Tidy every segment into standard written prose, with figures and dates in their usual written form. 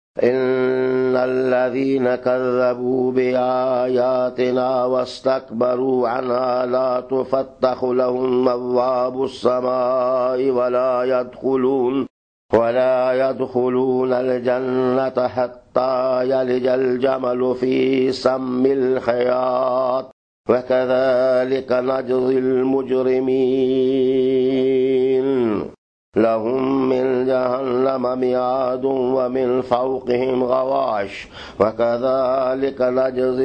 إن الذين كذبوا بآياتنا واستكبروا عنها لا تفتح لهم أبواب السماء ولا يدخلون الجنة حتى يلج الجمل في سم الخياط وكذلك نجزي المجرمين لهم من جہنم میعاد ومن فوقهم غواش وكذلك نجزي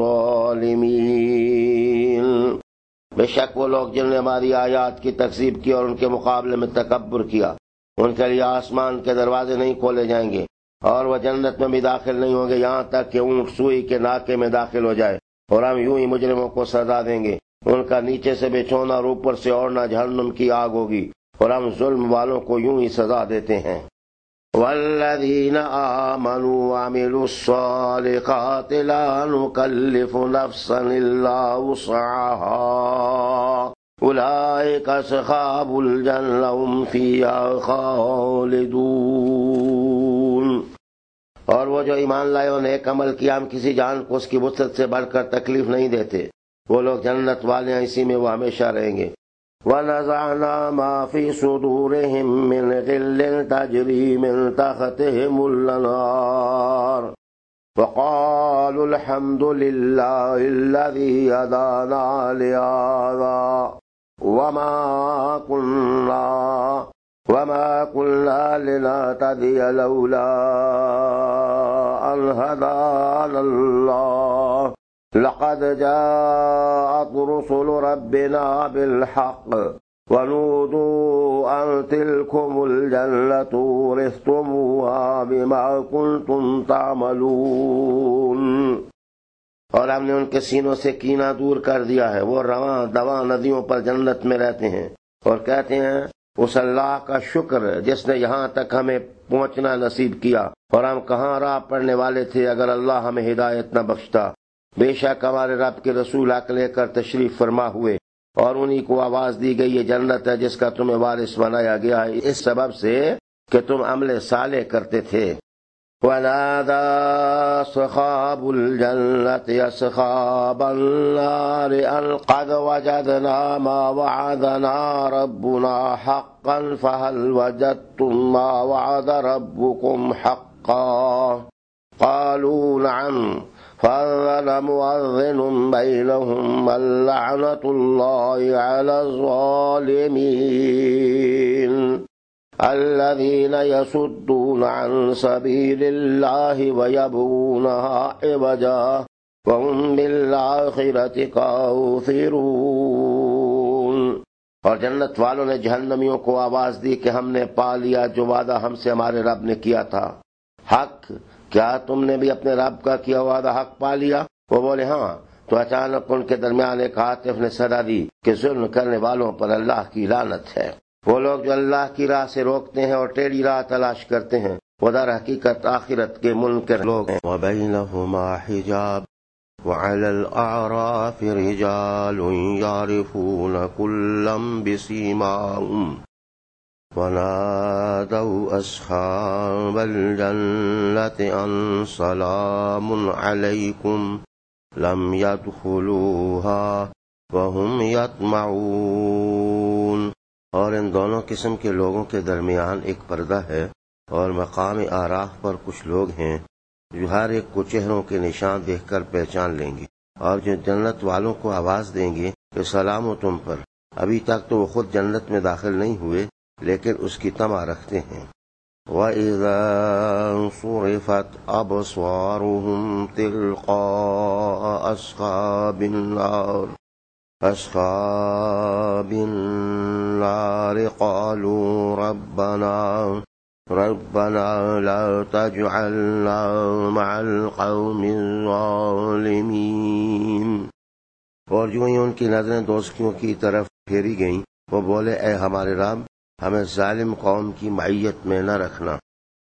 الظالمين۔ بے شک وہ لوگ جنہوں نے ہماری آیات کی تکذیب کی اور ان کے مقابلے میں تکبر کیا، ان کے لیے آسمان کے دروازے نہیں کھولے جائیں گے اور وہ جنت میں بھی داخل نہیں ہوں گے یہاں تک کہ اونٹ سوئی کے ناکے میں داخل ہو جائے، اور ہم یوں ہی مجرموں کو سزا دیں گے، ان کا نیچے سے بچھونا اور اوپر سے اوڑھنا جہنم کی آگ ہوگی، اور ہم ظلم والوں کو یوں ہی سزا دیتے ہیں۔ والذین آمنوا وعملوا الصالحات لا نکلف نفسا الا وسعها اولئک اصحاب الجنہ هم فیہا خالدون۔ اور وہ جو ایمان لائے اور نیک عمل کیا، ہم کسی جان کو اس کی وسعت سے بڑھ کر تکلیف نہیں دیتے، وہ لوگ جنت والے ہیں، اسی میں وہ ہمیشہ رہیں گے۔ وَنَزَعْنَا مَا فِي صُدُورِهِم مِّنْ غِلٍّ تَجْرِي مِن تَحْتِهِمُ الْأَنْهَارُ وَقَالُوا الْحَمْدُ لِلَّهِ الَّذِي هَدَانَا لِهَٰذَا وَمَا كُنَّا لِنَهْتَدِيَ لَوْلَا أَنْ هَدَانَا اللَّهُ لقد جاءت رسل ربنا بالحق ونودوا أن تلكم الجنة ورثتموها بما كنتم تعملون۔ اور ہم نے ان کے سینوں سے کینہ دور کر دیا ہے، وہ رواں دواں ندیوں پر جنت میں رہتے ہیں اور کہتے ہیں اس اللہ کا شکر جس نے یہاں تک ہمیں پہنچنا نصیب کیا، اور ہم کہاں راہ پڑنے والے تھے اگر اللہ ہمیں ہدایت نہ بخشتا۔ بے شک ہمارے رب کے رسول حق لے کر تشریف فرما ہوئے، اور انہی کو آواز دی گئی یہ جنت ہے جس کا تمہیں وارث بنایا گیا ہے اس سبب سے کہ تم عمل صالح کرتے تھے۔ وَنَادَى أَصْحَابُ الْجَنَّةِ أَصْحَابَ النَّارِ أَنْ قَدْ وَجَدْنَا مَا وَعَدَنَا رَبُّنَا حَقًّا فَهَلْ وَجَدتُّم مَّا وَعَدَ رَبُّكُمْ حَقًّا قَالُوا نَعَمْ فَأَذَّنَ مُؤَذِّنٌ بَيْنَهُمْ اللَّعْنَةُ اللَّهِ عَلَى الظَّالِمِينَ الَّذِينَ يَصُدُّونَ عَن سَبِيلِ اللَّهِ وَيَبْغُونَهَا عِوَجًا وَهُمْ بِالْآخِرَةِ كَافِرُونَ۔ اور جنت والوں نے جہنمیوں کو آواز دی کہ ہم نے پا لیا جو وعدہ ہم سے ہمارے رب نے کیا تھا، حق، کیا تم نے بھی اپنے رب کا کیا وعدہ حق پا لیا؟ وہ بولے ہاں۔ تو اچانک ان کے درمیان ایک عاطف نے صدا دی کہ ظلم کرنے والوں پر اللہ کی لعنت ہے۔ وہ لوگ جو اللہ کی راہ سے روکتے ہیں اور ٹیڑھی راہ تلاش کرتے ہیں وہ در حقیقت آخرت کے منکر لوگ ہیں۔ وَبَيْنَهُمَا حِجَابٌ وَعَلَى الْأَعْرَافِ رِجَالٌ يَعْرِفُونَ كُلًّا بِسِيمَاهُمْ وَنَادَوْا أَصْحَابَ الْجَنَّةِ أَنْ سَلَامٌ عَلَيْكُمْ لَمْ يَدْخُلُوهَا وَهُمْ يَطْمَعُونَ۔ اور ان دونوں قسم کے لوگوں کے درمیان ایک پردہ ہے، اور مقام آراف پر کچھ لوگ ہیں جو ہر ایک کو چہروں کے نشان دیکھ کر پہچان لیں گے، اور جو جنت والوں کو آواز دیں گے کہ سلام ہو تم پر۔ ابھی تک تو وہ خود جنت میں داخل نہیں ہوئے لیکن اس کی طمع رکھتے ہیں۔ وَإِذَا صُرِفَتْ أَبْصَارُهُمْ تِلْقَاءَ أَصْحَابِ النَّارِ قَالُوا رَبَّنَا لَا تَجْعَلْنَا مَعَ الْقَوْمِ الظَّالِمِينَ۔ اور جو ہی ان کی نظریں دوزخیوں کی طرف پھیری گئیں وہ بولے اے ہمارے رب ہمیں ظالم قوم کی معیت میں نہ رکھنا۔